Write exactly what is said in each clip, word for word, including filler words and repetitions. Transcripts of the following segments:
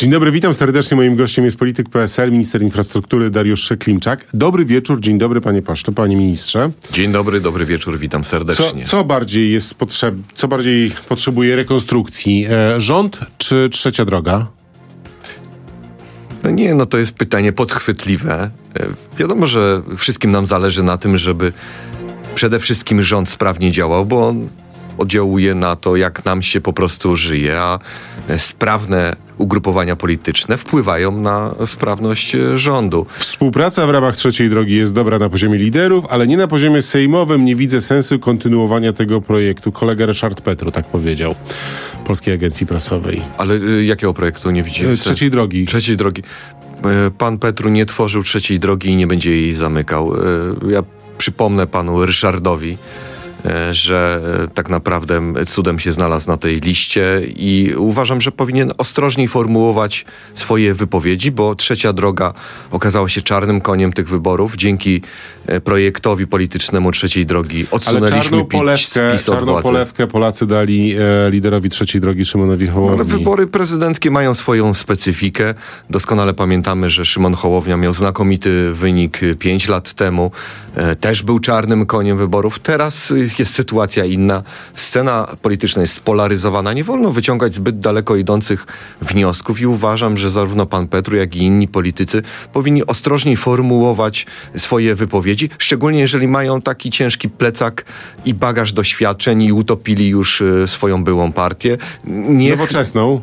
Dzień dobry, witam serdecznie. Moim gościem jest polityk P S L, minister infrastruktury Dariusz Klimczak. Dobry wieczór, dzień dobry panie pośle, panie ministrze. Dzień dobry, dobry wieczór, witam serdecznie. Co, co bardziej jest potrzeb, co bardziej potrzebuje rekonstrukcji? E, rząd czy trzecia droga? No nie, no to jest pytanie podchwytliwe. E, wiadomo, że wszystkim nam zależy na tym, żeby przede wszystkim rząd sprawnie działał, bo on oddziałuje na to, jak nam się po prostu żyje, a sprawne ugrupowania polityczne wpływają na sprawność rządu. Współpraca w ramach trzeciej drogi jest dobra na poziomie liderów, ale nie na poziomie sejmowym. Nie widzę sensu kontynuowania tego projektu. Kolega Ryszard Petru tak powiedział Polskiej Agencji Prasowej. Ale y, jakiego projektu nie widzimy? Trzeciej drogi. Trzeciej drogi. Y, pan Petru nie tworzył trzeciej drogi i nie będzie jej zamykał. Y, ja przypomnę panu Ryszardowi, że tak naprawdę cudem się znalazł na tej liście i uważam, że powinien ostrożniej formułować swoje wypowiedzi, bo trzecia droga okazała się czarnym koniem tych wyborów. Dzięki projektowi politycznemu trzeciej drogi odsunęliśmy Ale czarną polewkę, PiS od czarną władzy. polewkę Polacy dali e, liderowi trzeciej drogi Szymonowi Hołowni. No, ale wybory prezydenckie mają swoją specyfikę. Doskonale pamiętamy, że Szymon Hołownia miał znakomity wynik pięć lat temu. E, też był czarnym koniem wyborów. Teraz jest sytuacja inna. Scena polityczna jest spolaryzowana. Nie wolno wyciągać zbyt daleko idących wniosków i uważam, że zarówno pan Petru, jak i inni politycy powinni ostrożniej formułować swoje wypowiedzi, szczególnie jeżeli mają taki ciężki plecak i bagaż doświadczeń i utopili już y, swoją byłą partię. Niech... Nowoczesną.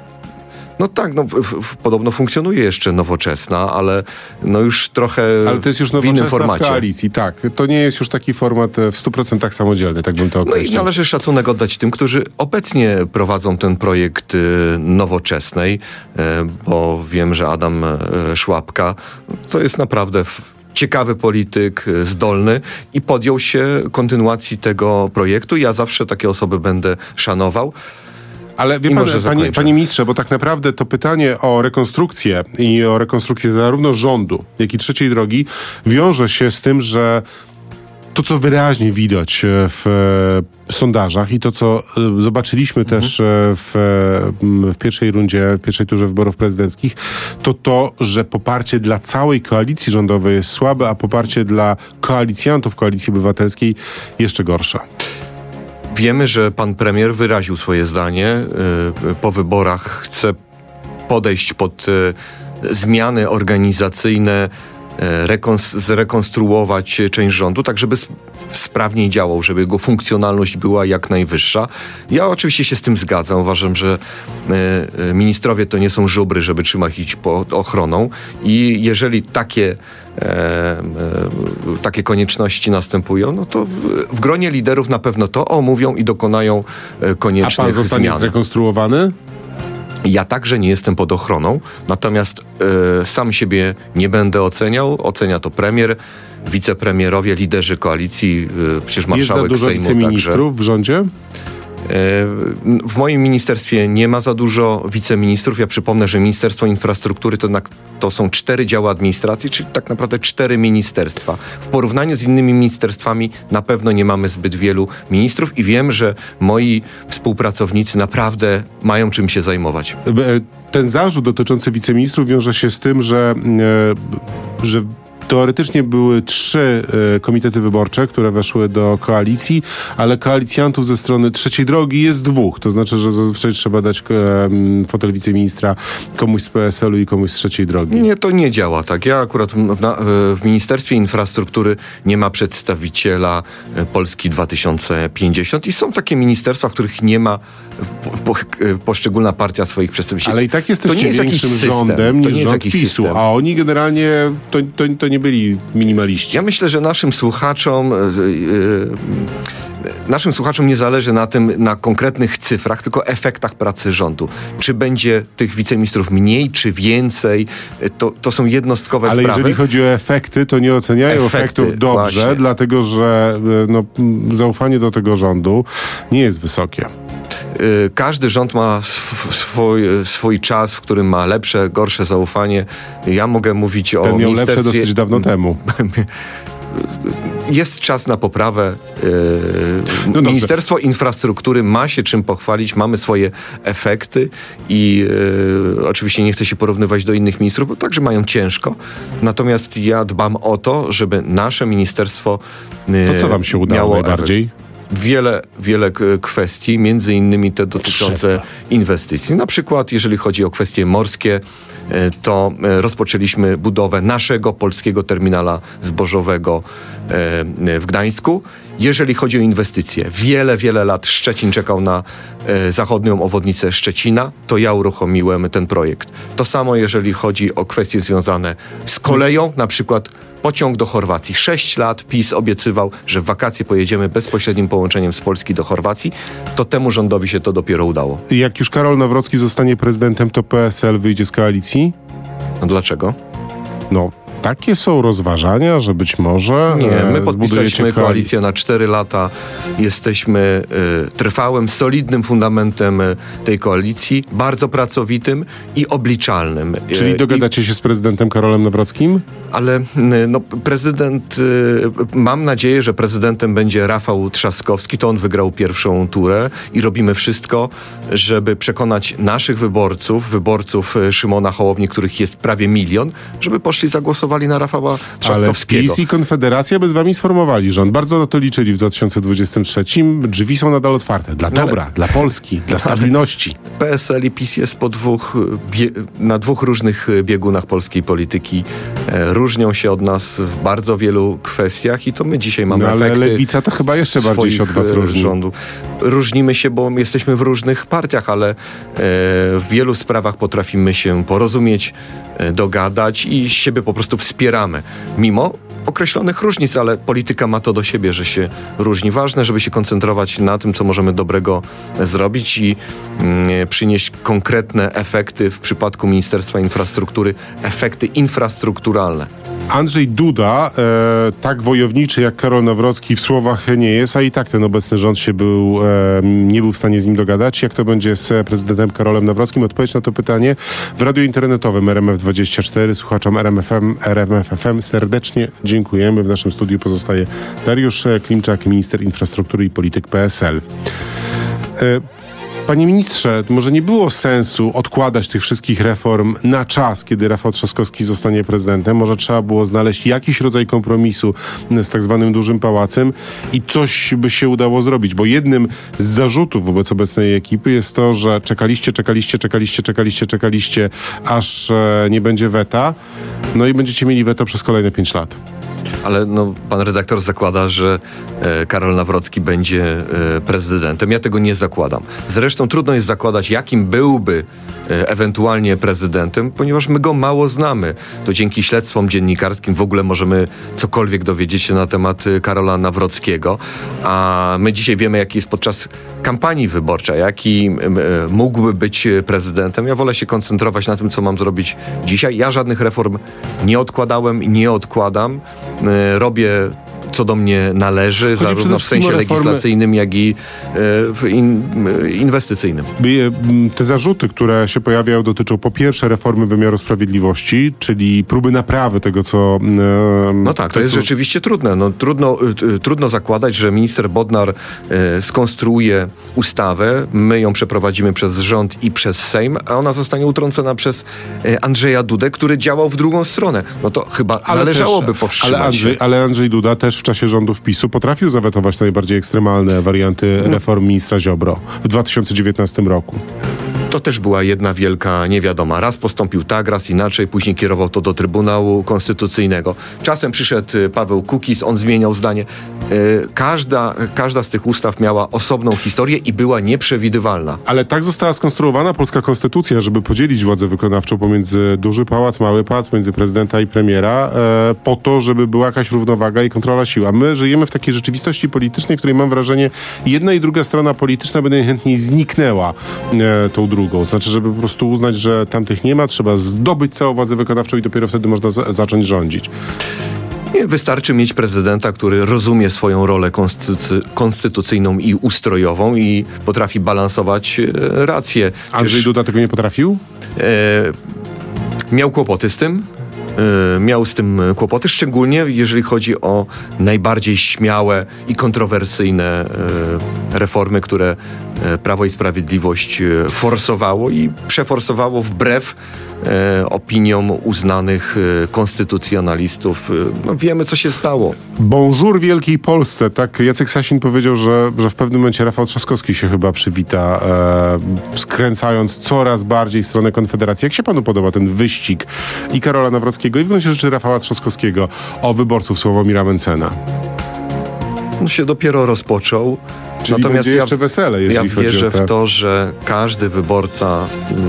No tak, no, w, w, podobno funkcjonuje jeszcze Nowoczesna, ale no już trochę Ale to jest już w innym Nowoczesna formacie. w koalicji, tak. To nie jest już taki format w stu procentach samodzielny, tak bym to określił. No i należy szacunek oddać tym, którzy obecnie prowadzą ten projekt y, Nowoczesnej, y, bo wiem, że Adam y, Szłapka to jest naprawdę w, ciekawy polityk, y, zdolny i podjął się kontynuacji tego projektu. Ja zawsze takie osoby będę szanował. Ale wie I pan, może panie, zakończę. panie ministrze, bo tak naprawdę to pytanie o rekonstrukcję i o rekonstrukcję zarówno rządu, jak i trzeciej drogi wiąże się z tym, że to, co wyraźnie widać w e, sondażach i to, co e, zobaczyliśmy mhm. też e, w, e, w pierwszej rundzie, w pierwszej turze wyborów prezydenckich, to to, że poparcie dla całej koalicji rządowej jest słabe, a poparcie dla koalicjantów Koalicji Obywatelskiej jeszcze gorsze. Wiemy, że pan premier wyraził swoje zdanie. Po wyborach chce podejść pod zmiany organizacyjne, rekons- zrekonstruować część rządu, tak żeby sp- sprawniej działał, żeby jego funkcjonalność była jak najwyższa. Ja oczywiście się z tym zgadzam. Uważam, że e, ministrowie to nie są żubry, żeby trzymać ich pod ochroną i jeżeli takie E, e, takie konieczności następują, no to w, w gronie liderów na pewno to omówią i dokonają e, koniecznych zmian. A pan zostanie zmian. zrekonstruowany? Ja także nie jestem pod ochroną, natomiast e, sam siebie nie będę oceniał. Ocenia to premier, wicepremierowie, liderzy koalicji, e, przecież marszałek Jest za dużo Sejmu wiceministrów także. w rządzie? W moim ministerstwie nie ma za dużo wiceministrów. Ja przypomnę, że Ministerstwo Infrastruktury to, na, to są cztery działy administracji, czyli tak naprawdę cztery ministerstwa. W porównaniu z innymi ministerstwami na pewno nie mamy zbyt wielu ministrów i wiem, że moi współpracownicy naprawdę mają czym się zajmować. Ten zarzut dotyczący wiceministrów wiąże się z tym, że, że teoretycznie były trzy e, komitety wyborcze, które weszły do koalicji, ale koalicjantów ze strony trzeciej drogi jest dwóch. To znaczy, że zazwyczaj trzeba dać e, fotel wiceministra komuś z P S L u i komuś z trzeciej drogi. Nie, to nie działa tak. Ja akurat w, w, w Ministerstwie Infrastruktury nie ma przedstawiciela Polski dwa tysiące pięćdziesiąt i są takie ministerstwa, w których nie ma po, po, poszczególna partia swoich przedstawicieli. Ale i tak jesteście to nie jest większym jakiś system. rządem To niż nie jest rząd jakiś PiSu, system. a oni generalnie to, to, to nie byli minimaliści. Ja myślę, że naszym słuchaczom yy, yy, naszym słuchaczom nie zależy na tym, na konkretnych cyfrach, tylko efektach pracy rządu. Czy będzie tych wiceministrów mniej, czy więcej, to, to są jednostkowe Ale sprawy. Ale jeżeli chodzi o efekty, to nie oceniają Efekty, efektów dobrze, właśnie. dlatego że no, zaufanie do tego rządu nie jest wysokie. Każdy rząd ma sw- swój, swój czas, w którym ma lepsze, gorsze zaufanie. Ja mogę mówić o Ten miał ministerstwie... lepsze dosyć dawno temu. jest czas na poprawę. Yy, no Ministerstwo Infrastruktury ma się czym pochwalić, mamy swoje efekty i yy, oczywiście nie chcę się porównywać do innych ministrów, bo także mają ciężko. Natomiast ja dbam o to, żeby nasze ministerstwo yy, To co wam się udało miało najbardziej? Wiele, wiele kwestii, między innymi te dotyczące inwestycji. Na przykład, jeżeli chodzi o kwestie morskie, to rozpoczęliśmy budowę naszego polskiego terminala zbożowego w Gdańsku. Jeżeli chodzi o inwestycje, wiele, wiele lat Szczecin czekał na e, zachodnią obwodnicę Szczecina, to ja uruchomiłem ten projekt. To samo jeżeli chodzi o kwestie związane z koleją, na przykład pociąg do Chorwacji. Sześć lat PiS obiecywał, że w wakacje pojedziemy bezpośrednim połączeniem z Polski do Chorwacji. To temu rządowi się to dopiero udało. Jak już Karol Nawrocki zostanie prezydentem, to P S L wyjdzie z koalicji? No dlaczego? No, takie są rozważania, że być może... Nie, my e, podpisaliśmy koalicję. koalicję na cztery lata. Jesteśmy y, trwałym, solidnym fundamentem y, tej koalicji, bardzo pracowitym i obliczalnym. Czyli Y, dogadacie się z prezydentem Karolem Nawrockim? Ale y, no, prezydent, y, mam nadzieję, że prezydentem będzie Rafał Trzaskowski, to on wygrał pierwszą turę i robimy wszystko, żeby przekonać naszych wyborców, wyborców y, Szymona Hołowni, których jest prawie milion, żeby poszli zagłosowali na Rafała Trzaskowskiego. Ale PiS i Konfederacja by z wami sformowali rząd. Bardzo na to liczyli w dwa tysiące dwudziestym trzecim. Drzwi są nadal otwarte. Dla dobra, ale... dla Polski, dla stabilności. P S L i PiS jest po dwóch, bie... na dwóch różnych biegunach polskiej polityki. E, różnią się od nas w bardzo wielu kwestiach i to my dzisiaj mamy no, ale efekty Lewica to chyba jeszcze bardziej się od was różni. Rządu. Różnimy się, bo jesteśmy w różnych partiach, ale e, w wielu sprawach potrafimy się porozumieć, e, dogadać i siebie po prostu wspieramy. Mimo określonych różnic, ale polityka ma to do siebie, że się różni. Ważne, żeby się koncentrować na tym, co możemy dobrego zrobić i mm, przynieść konkretne efekty w przypadku Ministerstwa Infrastruktury, efekty infrastrukturalne. Andrzej Duda, e, tak wojowniczy jak Karol Nawrocki w słowach nie jest, a i tak ten obecny rząd się był, e, nie był w stanie z nim dogadać. Jak to będzie z prezydentem Karolem Nawrockim? Odpowiedź na to pytanie w radiu internetowym R M F dwadzieścia cztery. Słuchaczom R M F M, R M F F M serdecznie dziękujemy. W naszym studiu pozostaje Dariusz Klimczak, minister infrastruktury i polityk P S L. E, Panie ministrze, może nie było sensu odkładać tych wszystkich reform na czas, kiedy Rafał Trzaskowski zostanie prezydentem. Może trzeba było znaleźć jakiś rodzaj kompromisu z tak zwanym dużym pałacem i coś by się udało zrobić, bo jednym z zarzutów wobec obecnej ekipy jest to, że czekaliście, czekaliście, czekaliście, czekaliście, czekaliście, aż e, nie będzie weta, no i będziecie mieli weto przez kolejne pięć lat. Ale no, pan redaktor zakłada, że e, Karol Nawrocki będzie e, prezydentem. Ja tego nie zakładam. Zresztą trudno jest zakładać, jakim byłby e, ewentualnie prezydentem, ponieważ my go mało znamy. To dzięki śledztwom dziennikarskim w ogóle możemy cokolwiek dowiedzieć się na temat e, Karola Nawrockiego. A my dzisiaj wiemy, jaki jest podczas kampanii wyborczej, jaki e, mógłby być prezydentem. Ja wolę się koncentrować na tym, co mam zrobić dzisiaj. Ja żadnych reform nie odkładałem i nie odkładam. Robię, co do mnie należy, Chodzi zarówno w sensie reformy... legislacyjnym, jak i e, in, inwestycyjnym. Te zarzuty, które się pojawiają, dotyczą po pierwsze reformy wymiaru sprawiedliwości, czyli próby naprawy tego, co... E, no tak, to, to jest co... rzeczywiście trudne. No, trudno, y, trudno zakładać, że minister Bodnar y, skonstruuje ustawę, my ją przeprowadzimy przez rząd i przez Sejm, a ona zostanie utrącona przez y, Andrzeja Dudę, który działał w drugą stronę. No to chyba ale należałoby też, powstrzymać ale Andrzej, się. Ale Andrzej Duda też w czasie rządów PiSu potrafił zawetować najbardziej ekstremalne warianty reform ministra Ziobro w dwa tysiące dziewiętnastym roku. To też była jedna wielka niewiadoma. Raz postąpił tak, raz inaczej, później kierował to do Trybunału Konstytucyjnego. Czasem przyszedł Paweł Kukiz, on zmieniał zdanie. Każda, każda z tych ustaw miała osobną historię i była nieprzewidywalna. Ale tak została skonstruowana polska konstytucja, żeby podzielić władzę wykonawczą pomiędzy duży pałac, mały pałac, między prezydenta i premiera, po to, żeby była jakaś równowaga i kontrola sił. A my żyjemy w takiej rzeczywistości politycznej, w której mam wrażenie, jedna i druga strona polityczna by najchętniej zniknęła tą drugą. Znaczy, żeby po prostu uznać, że tamtych nie ma, trzeba zdobyć całą władzę wykonawczą i dopiero wtedy można za- zacząć rządzić. Nie, wystarczy mieć prezydenta, który rozumie swoją rolę konstytucy- konstytucyjną i ustrojową i potrafi balansować e, rację. Andrzej Duda tego nie potrafił? E, miał kłopoty z tym. y, miał z tym kłopoty, szczególnie jeżeli chodzi o najbardziej śmiałe i kontrowersyjne y, reformy, które y, Prawo i Sprawiedliwość y, forsowało i przeforsowało wbrew y, opiniom uznanych y, konstytucjonalistów. Y, no, wiemy, co się stało. Bonjour Wielkiej Polsce. Tak Jacek Sasin powiedział, że, że w pewnym momencie Rafał Trzaskowski się chyba przywita, e, skręcając coraz bardziej w stronę Konfederacji. Jak się panu podoba ten wyścig i Karola Nawrockiego i w gruncie rzeczy Rafała Trzaskowskiego o wyborców Sławomira Mencena? No się dopiero rozpoczął. Czyli Natomiast będzie ja, jeszcze wesele, jeśli ja chodzi wierzę o te... w to, że każdy wyborca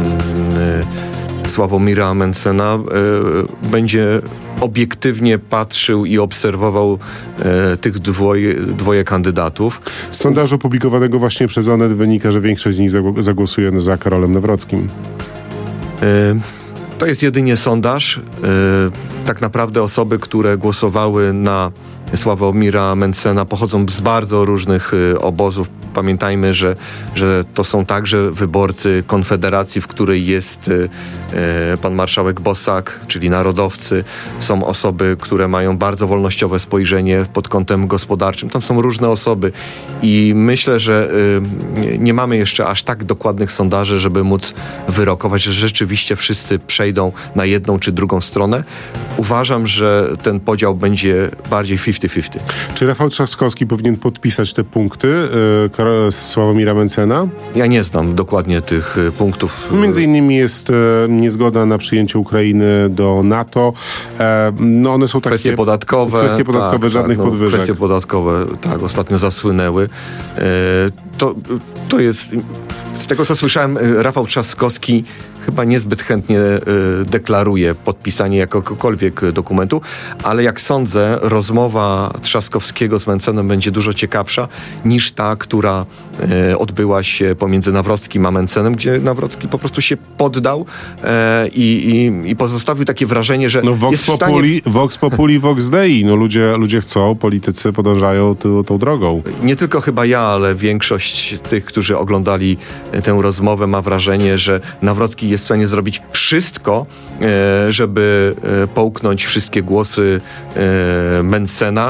mm, Sławomira Mencena y, będzie obiektywnie patrzył i obserwował e, tych dwoje, dwoje kandydatów. Z sondażu publikowanego właśnie przez Onet wynika, że większość z nich zagłosuje za Karolem Nawrockim. E, to jest jedynie sondaż. E, tak naprawdę osoby, które głosowały na Sławomira Mencena pochodzą z bardzo różnych y, obozów. Pamiętajmy, że, że to są także wyborcy Konfederacji, w której jest y, y, pan marszałek Bosak, czyli narodowcy. Są osoby, które mają bardzo wolnościowe spojrzenie pod kątem gospodarczym. Tam są różne osoby i myślę, że y, nie mamy jeszcze aż tak dokładnych sondaży, żeby móc wyrokować, że rzeczywiście wszyscy przejdą na jedną czy drugą stronę. Uważam, że ten podział będzie bardziej pięćdziesiąt pięćdziesiąt. Czy Rafał Trzaskowski powinien podpisać te punkty yy, Sławomira Mencena? Ja nie znam dokładnie tych y, punktów. Między innymi jest e, niezgoda na przyjęcie Ukrainy do NATO. E, no one są takie... Kwestie podatkowe. Kwestie podatkowe, tak, żadnych tak, no, podwyżek. Kwestie podatkowe, tak, ostatnio zasłynęły. E, to, to jest... Z tego, co słyszałem, Rafał Trzaskowski chyba niezbyt chętnie y, deklaruje podpisanie jakiegokolwiek dokumentu, ale jak sądzę, rozmowa Trzaskowskiego z Mencenem będzie dużo ciekawsza niż ta, która y, odbyła się pomiędzy Nawrockim a Mencenem, gdzie Nawrocki po prostu się poddał y, i, i pozostawił takie wrażenie, że no, Vox jest w Populi, stanie... Vox Populi, Vox Dei. No ludzie, ludzie chcą, politycy podążają tą, tą drogą. Nie tylko chyba ja, ale większość tych, którzy oglądali tę rozmowę, ma wrażenie, że Nawrocki jest w stanie zrobić wszystko, e, żeby e, połknąć wszystkie głosy e, Mencena.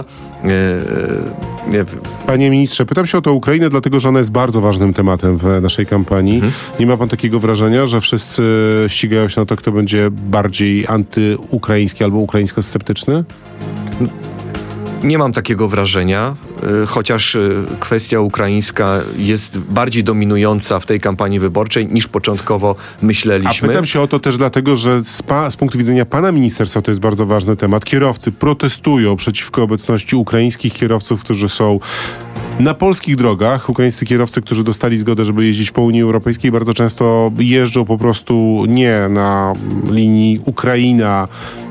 E, nie. Panie ministrze, pytam się o tę Ukrainę, dlatego że ona jest bardzo ważnym tematem w naszej kampanii. Mhm. Nie ma pan takiego wrażenia, że wszyscy ścigają się na to, kto będzie bardziej antyukraiński albo ukraińsko-sceptyczny? Nie mam takiego wrażenia, chociaż kwestia ukraińska jest bardziej dominująca w tej kampanii wyborczej niż początkowo myśleliśmy. A pytam się o to też dlatego, że z, pa, z punktu widzenia pana ministerstwa to jest bardzo ważny temat. Kierowcy protestują przeciwko obecności ukraińskich kierowców, którzy są na polskich drogach. Ukraińscy kierowcy, którzy dostali zgodę, żeby jeździć po Unii Europejskiej, bardzo często jeżdżą po prostu nie na linii Ukraina,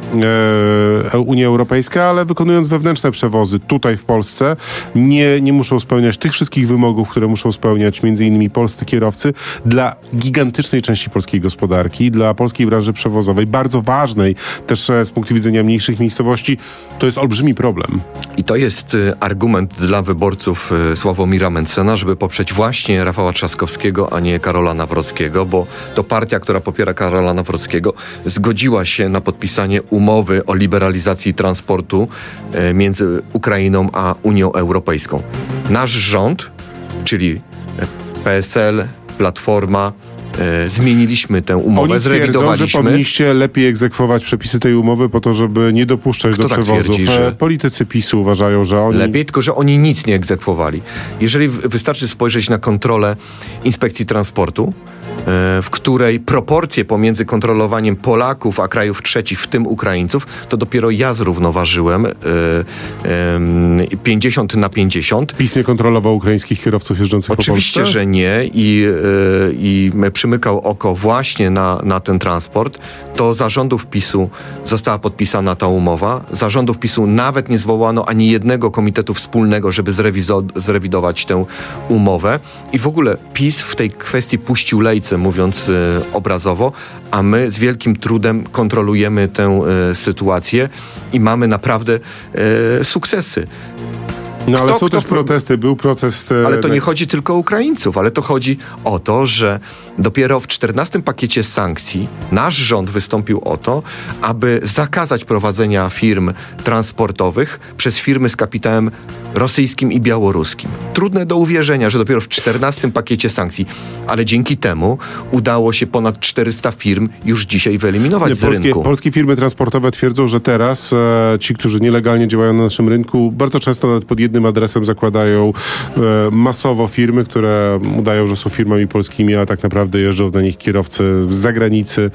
e, Unia Europejska, ale wykonując wewnętrzne przewozy tutaj w Polsce. Nie, nie muszą spełniać tych wszystkich wymogów, które muszą spełniać między innymi polscy kierowcy dla gigantycznej części polskiej gospodarki, dla polskiej branży przewozowej, bardzo ważnej też z punktu widzenia mniejszych miejscowości. To jest olbrzymi problem. I to jest argument dla wyborców Sławomira Mencena, żeby poprzeć właśnie Rafała Trzaskowskiego, a nie Karola Nawrockiego, bo to partia, która popiera Karola Nawrockiego, zgodziła się na podpisanie umowy o liberalizacji transportu e, między Ukrainą a Unią Europejską. Nasz rząd, czyli P S L, Platforma, E, zmieniliśmy tę umowę, Oni zrewidowaliśmy. Twierdzą, że powinniście lepiej egzekwować przepisy tej umowy po to, żeby nie dopuszczać Kto do tak przewozów. twierdzi, że... Politycy PiSu uważają, że oni... Lepiej, tylko że oni nic nie egzekwowali. Jeżeli wystarczy spojrzeć na kontrolę Inspekcji Transportu, w której proporcje pomiędzy kontrolowaniem Polaków a krajów trzecich, w tym Ukraińców, to dopiero ja zrównoważyłem pięćdziesiąt na pięćdziesiąt. PiS nie kontrolował ukraińskich kierowców jeżdżących po Polsce? Oczywiście, że nie i, i przymykał oko właśnie na, na ten transport. To za rządów PiSu została podpisana ta umowa. Za rządów PiSu nawet nie zwołano ani jednego komitetu wspólnego, żeby zrewizo- zrewidować tę umowę. I w ogóle PiS w tej kwestii puścił lejce, mówiąc y, obrazowo, a my z wielkim trudem kontrolujemy tę y, sytuację i mamy naprawdę y, sukcesy. No ale kto, są kto... też protesty, był protest... Ale to nie chodzi tylko o Ukraińców, ale to chodzi o to, że dopiero w czternastym pakiecie sankcji nasz rząd wystąpił o to, aby zakazać prowadzenia firm transportowych przez firmy z kapitałem rosyjskim i białoruskim. Trudne do uwierzenia, że dopiero w czternastym pakiecie sankcji, ale dzięki temu udało się ponad czterysta firm już dzisiaj wyeliminować nie, z polskie, rynku. Polskie firmy transportowe twierdzą, że teraz e, ci, którzy nielegalnie działają na naszym rynku, bardzo często nawet pod jednym adresem zakładają e, masowo firmy, które udają, że są firmami polskimi, a tak naprawdę jeżdżą na nich kierowcy z zagranicy,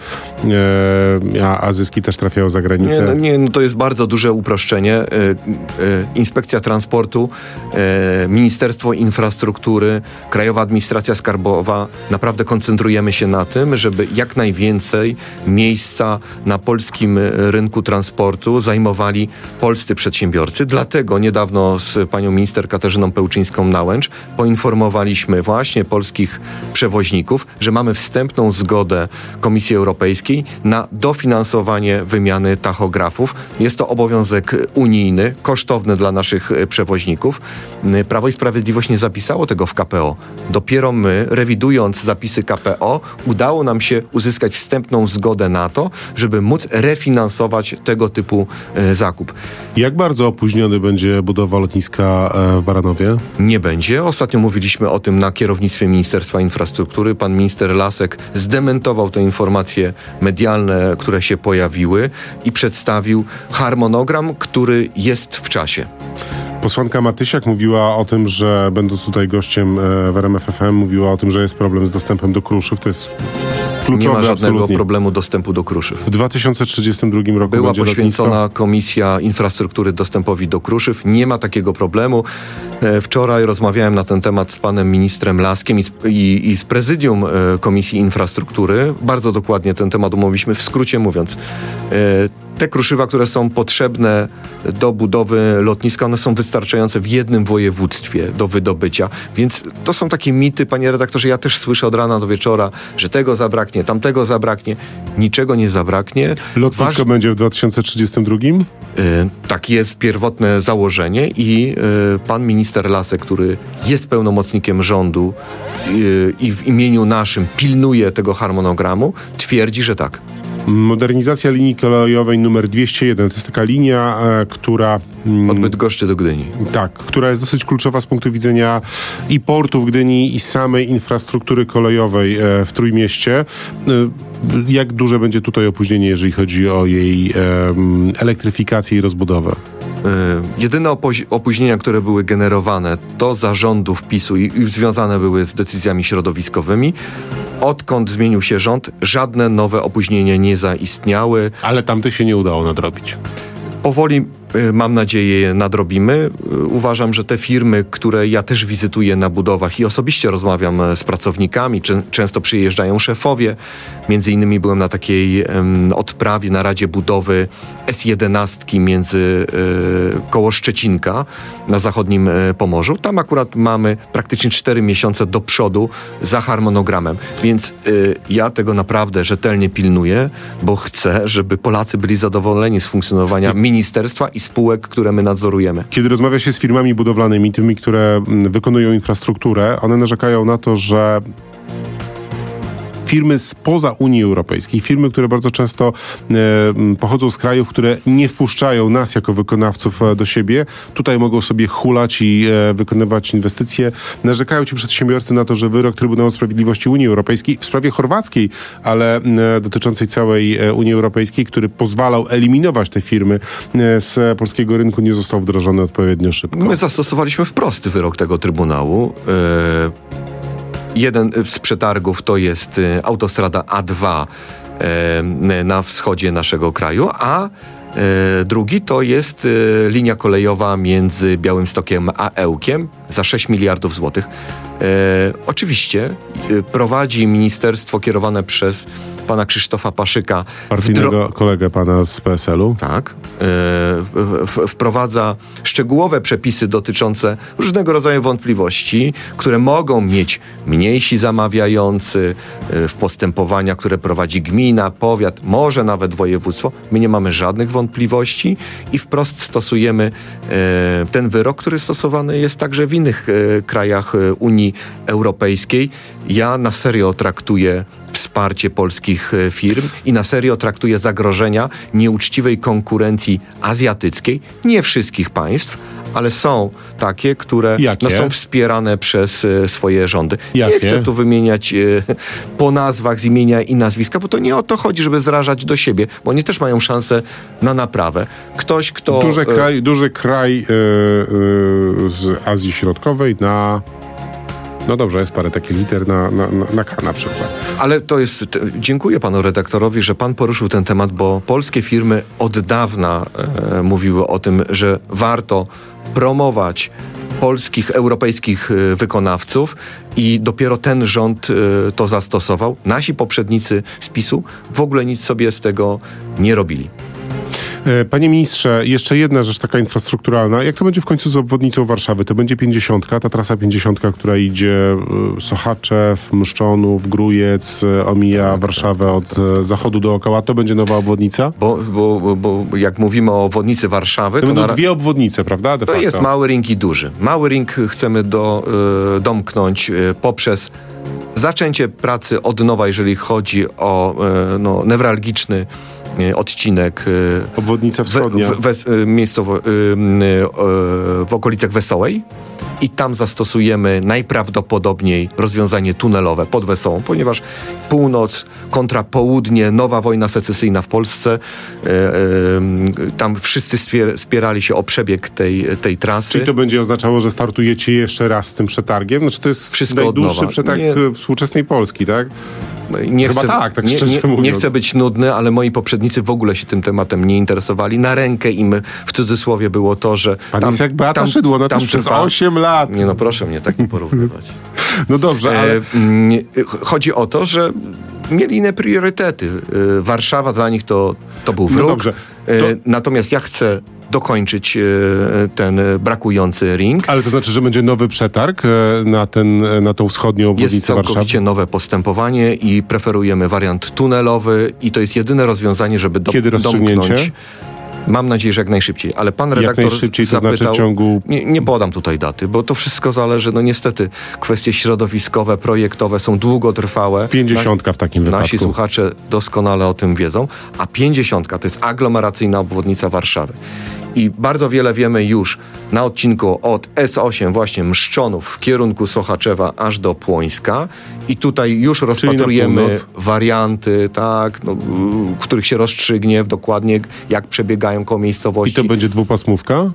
e, a, a zyski też trafiają za granicę. Nie, no, nie, no to jest bardzo duże uproszczenie. E, e, Inspekcja Transportu, e, Ministerstwo Infrastruktury, Krajowa Administracja Skarbowa, naprawdę koncentrujemy się na tym, żeby jak najwięcej miejsca na polskim rynku transportu zajmowali polscy przedsiębiorcy. Dlatego niedawno z panią minister Katarzyną Pełczyńską-Nałęcz poinformowaliśmy właśnie polskich przewoźników, że mamy wstępną zgodę Komisji Europejskiej na dofinansowanie wymiany tachografów. Jest to obowiązek unijny, kosztowny dla naszych przewoźników. Prawo i Sprawiedliwość nie zapisało tego w K P O. Dopiero my, rewidując zapisy K P O, udało nam się uzyskać wstępną zgodę na to, żeby móc refinansować tego typu e, zakup. Jak bardzo opóźniony będzie budowa lotniska e, w Baranowie? Nie będzie. Ostatnio mówiliśmy o tym na kierownictwie Ministerstwa Infrastruktury. Pan minister Lasek zdementował te informacje medialne, które się pojawiły i przedstawił harmonogram, który jest w czasie. Posłanka Matysiak mówiła o tym, że będąc tutaj gościem w R M F F M, mówiła o tym, że jest problem z dostępem do Kruszyw. To jest kluczowe. Nie ma żadnego absolutnie. problemu dostępu do Kruszyw. W dwa tysiące trzydziestym drugim roku była będzie poświęcona lotnisko. Komisja Infrastruktury dostępowi do Kruszyw. Nie ma takiego problemu. Wczoraj rozmawiałem na ten temat z panem ministrem Laskiem i z, i, i z prezydium Komisji Infrastruktury. Bardzo dokładnie ten temat omówiliśmy. W skrócie mówiąc, te kruszywa, które są potrzebne do budowy lotniska, one są wystarczające w jednym województwie do wydobycia. Więc to są takie mity, panie redaktorze, ja też słyszę od rana do wieczora, że tego zabraknie, tamtego zabraknie. Niczego nie zabraknie. Lotnisko Waż... będzie w dwa tysiące trzydziestym drugim? Yy, tak jest pierwotne założenie i yy, pan minister Lasek, który jest pełnomocnikiem rządu yy, i w imieniu naszym pilnuje tego harmonogramu, twierdzi, że tak. Modernizacja linii kolejowej numer dwieście jeden. To jest taka linia, e, która... Mm, Od Bydgoszczy do Gdyni. Tak, która jest dosyć kluczowa z punktu widzenia i portu w Gdyni, i samej infrastruktury kolejowej e, w Trójmieście. E, jak duże będzie tutaj opóźnienie, jeżeli chodzi o jej e, elektryfikację i rozbudowę? Yy, jedyne opo- opóźnienia, które były generowane, to zarządów PiSu i, i związane były z decyzjami środowiskowymi. Odkąd zmienił się rząd, żadne nowe opóźnienia nie zaistniały. Ale tamtych się nie udało nadrobić. Powoli, mam nadzieję, nadrobimy. Uważam, że te firmy, które ja też wizytuję na budowach i osobiście rozmawiam z pracownikami, czę- często przyjeżdżają szefowie. Między innymi byłem na takiej um, odprawie na Radzie Budowy S jedenaście między y, koło Szczecinka na zachodnim y, Pomorzu. Tam akurat mamy praktycznie cztery miesiące do przodu za harmonogramem. Więc y, ja tego naprawdę rzetelnie pilnuję, bo chcę, żeby Polacy byli zadowoleni z funkcjonowania ministerstwa i spółek, które my nadzorujemy. Kiedy rozmawia się z firmami budowlanymi, tymi, które wykonują infrastrukturę, one narzekają na to, że firmy spoza Unii Europejskiej, firmy, które bardzo często e, pochodzą z krajów, które nie wpuszczają nas jako wykonawców e, do siebie, tutaj mogą sobie hulać i e, wykonywać inwestycje. Narzekają ci przedsiębiorcy na to, że wyrok Trybunału Sprawiedliwości Unii Europejskiej w sprawie chorwackiej, ale e, dotyczącej całej e, Unii Europejskiej, który pozwalał eliminować te firmy e, z polskiego rynku, nie został wdrożony odpowiednio szybko. My zastosowaliśmy wprost wyrok tego Trybunału. E, Jeden z przetargów to jest y, autostrada A dwa y, na wschodzie naszego kraju, a y, drugi to jest y, linia kolejowa między Białymstokiem a Ełkiem za sześć miliardów złotych. Y, oczywiście y, prowadzi ministerstwo kierowane przez pana Krzysztofa Paszyka. Partyjnego Dro- kolegę pana z P S L u. Tak. W, w, wprowadza szczegółowe przepisy dotyczące różnego rodzaju wątpliwości, które mogą mieć mniejsi zamawiający w postępowania, które prowadzi gmina, powiat, może nawet województwo. My nie mamy żadnych wątpliwości i wprost stosujemy ten wyrok, który stosowany jest także w innych krajach Unii Europejskiej. Ja na serio traktuję wsparcie polskich firm i na serio traktuję zagrożenia nieuczciwej konkurencji azjatyckiej, nie wszystkich państw, ale są takie, które no, są wspierane przez e, swoje rządy. Jakie? Nie chcę tu wymieniać e, po nazwach z imienia i nazwiska, bo to nie o to chodzi, żeby zrażać do siebie, bo oni też mają szansę na naprawę. Ktoś, kto... Duży e, kraj, duży kraj e, e, z Azji Środkowej na... No dobrze, jest parę takich liter na, na, na K na przykład. Ale to jest... T- dziękuję panu redaktorowi, że pan poruszył ten temat, bo polskie firmy od dawna e, mówiły o tym, że warto promować polskich, europejskich e, wykonawców i dopiero ten rząd e, to zastosował. Nasi poprzednicy z PiSu w ogóle nic sobie z tego nie robili. Panie ministrze, jeszcze jedna rzecz taka infrastrukturalna. Jak to będzie w końcu z obwodnicą Warszawy? To będzie pięćdziesiątka, ta trasa pięćdziesiątka, która idzie Sochaczew, Mszczonów, Grójec, omija Warszawę od zachodu dookoła. To będzie nowa obwodnica? Bo, bo, bo jak mówimy o obwodnicy Warszawy... To, to będą na... dwie obwodnice, prawda? De to facto. jest mały ring i duży. Mały ring chcemy do, y, domknąć y, poprzez zaczęcie pracy od nowa, jeżeli chodzi o y, no, newralgiczny odcinek obwodnica wschodnia w, w, w, miejscowo, w okolicach Wesołej i tam zastosujemy najprawdopodobniej rozwiązanie tunelowe pod Wesołą, ponieważ północ kontra południe, nowa wojna secesyjna w Polsce, tam wszyscy spierali się o przebieg tej, tej trasy. Czyli to będzie oznaczało, że startujecie jeszcze raz z tym przetargiem? Znaczy to jest Wszystko najdłuższy przetarg nie. współczesnej Polski, tak? Nie Chyba chcę, tak, tak nie, szczerze nie, mówiąc. nie chcę być nudny, ale moi poprzednicy w ogóle się tym tematem nie interesowali. Na rękę im w cudzysłowie było to, że... Pan tam, jest jak Beata tam, Szydło, no też przez trwa... osiem lat. Nie no, proszę mnie tak nie porównywać. No dobrze, ale... E, chodzi o to, że mieli inne priorytety. E, Warszawa dla nich to, to był wróg. No dobrze. To... E, natomiast ja chcę dokończyć e, ten brakujący ring. Ale to znaczy, że będzie nowy przetarg e, na, ten, na tą wschodnią obwodnicę Warszawy? Jest całkowicie Warszawy? nowe postępowanie i preferujemy wariant tunelowy i to jest jedyne rozwiązanie, żeby do, Kiedy rozstrzygnięcie? domknąć. Mam nadzieję, że jak najszybciej. Ale pan redaktor jak najszybciej, to zapytał... znaczy w ciągu... Nie, nie podam tutaj daty, bo to wszystko zależy, no niestety, kwestie środowiskowe, projektowe są długotrwałe. Pięćdziesiątka w takim wypadku. Nasi słuchacze doskonale o tym wiedzą. A pięćdziesiątka to jest aglomeracyjna obwodnica Warszawy. I bardzo wiele wiemy już na odcinku od S osiem, właśnie Mszczonów w kierunku Sochaczewa aż do Płońska. I tutaj już rozpatrujemy warianty, tak, no, w których się rozstrzygnie dokładnie, jak przebiegają koło miejscowości. I to będzie dwupasmówka? Yy,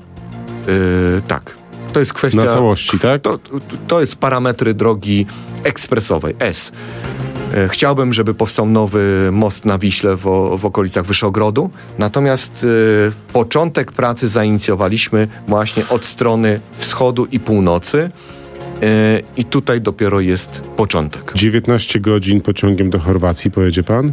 tak. To jest kwestia... Na całości, tak? To, to jest parametry drogi ekspresowej, S. Chciałbym, żeby powstał nowy most na Wiśle w, w okolicach Wyszogrodu. Natomiast y, początek pracy zainicjowaliśmy właśnie od strony wschodu i północy. Y, I tutaj dopiero jest początek. dziewiętnaście godzin pociągiem do Chorwacji, pojedzie pan?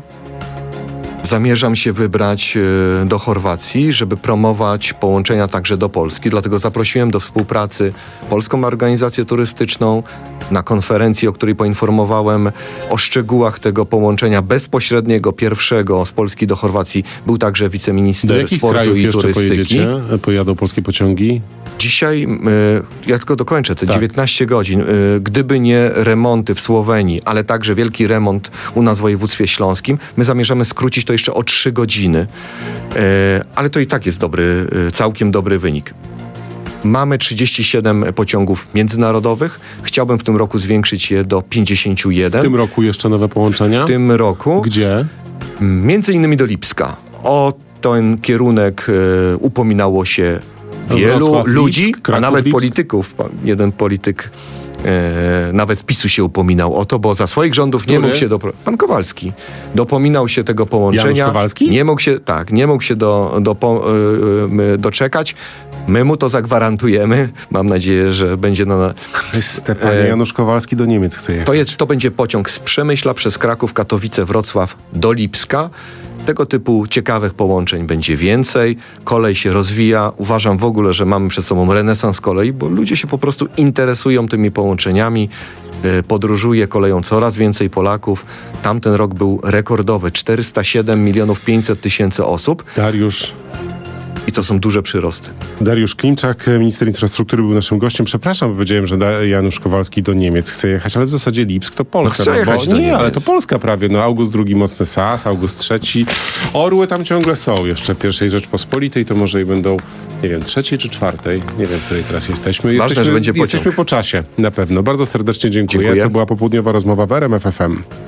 Zamierzam się wybrać y, do Chorwacji, żeby promować połączenia także do Polski. Dlatego zaprosiłem do współpracy Polską Organizację Turystyczną na konferencji, o której poinformowałem o szczegółach tego połączenia bezpośredniego, pierwszego z Polski do Chorwacji. Był także wiceminister sportu i turystyki. Pojedziecie? Pojadą polskie pociągi? Dzisiaj, y, ja tylko dokończę te tak. dziewiętnaście godzin. Y, gdyby nie remonty w Słowenii, ale także wielki remont u nas w województwie śląskim, my zamierzamy skrócić to jeszcze o trzy godziny. Y, ale to i tak jest dobry, y, całkiem dobry wynik. Mamy trzydzieści siedem pociągów międzynarodowych. Chciałbym w tym roku zwiększyć je do pięćdziesiąt jeden. W tym roku jeszcze nowe połączenia? W tym roku. Gdzie? Między innymi do Lipska. O ten kierunek y, upominało się wielu Wrocław, ludzi, Lipsk, Kraków, a nawet Lipsk. polityków. Jeden polityk e, nawet z PiSu się upominał o to, bo za swoich rządów nie Który? mógł się... Do, pan Kowalski. Dopominał się tego połączenia. Janusz Kowalski? Nie mógł się, tak, nie mógł się do, do, po, y, y, doczekać. My mu to zagwarantujemy. Mam nadzieję, że będzie na... Stefanie, E, Janusz Kowalski do Niemiec chce jechać. To, jest, to będzie pociąg z Przemyśla przez Kraków, Katowice, Wrocław do Lipska. Tego typu ciekawych połączeń będzie więcej. Kolej się rozwija. Uważam w ogóle, że mamy przed sobą renesans kolei, bo ludzie się po prostu interesują tymi połączeniami. Yy, Podróżuje koleją coraz więcej Polaków. Tamten rok był rekordowy. czterysta siedem milionów pięćset tysięcy osób. Dariusz I to są duże przyrosty. Dariusz Klimczak, minister infrastruktury, był naszym gościem. Przepraszam, bo powiedziałem, że Da- Janusz Kowalski do Niemiec chce jechać, ale w zasadzie Lipsk to Polska. No chce jechać bo, do nie, Niemiec. ale to Polska prawie. No August drugi mocny S A S, August trzeci. Orły tam ciągle są. Jeszcze pierwszej Rzeczpospolitej to może i będą, nie wiem, trzeciej czy czwartej. Nie wiem, w której teraz jesteśmy. Ważne, jesteśmy, że będzie pociąg. Jesteśmy po czasie, na pewno. Bardzo serdecznie dziękuję. Dziękuję. To była popołudniowa rozmowa w R M F F M.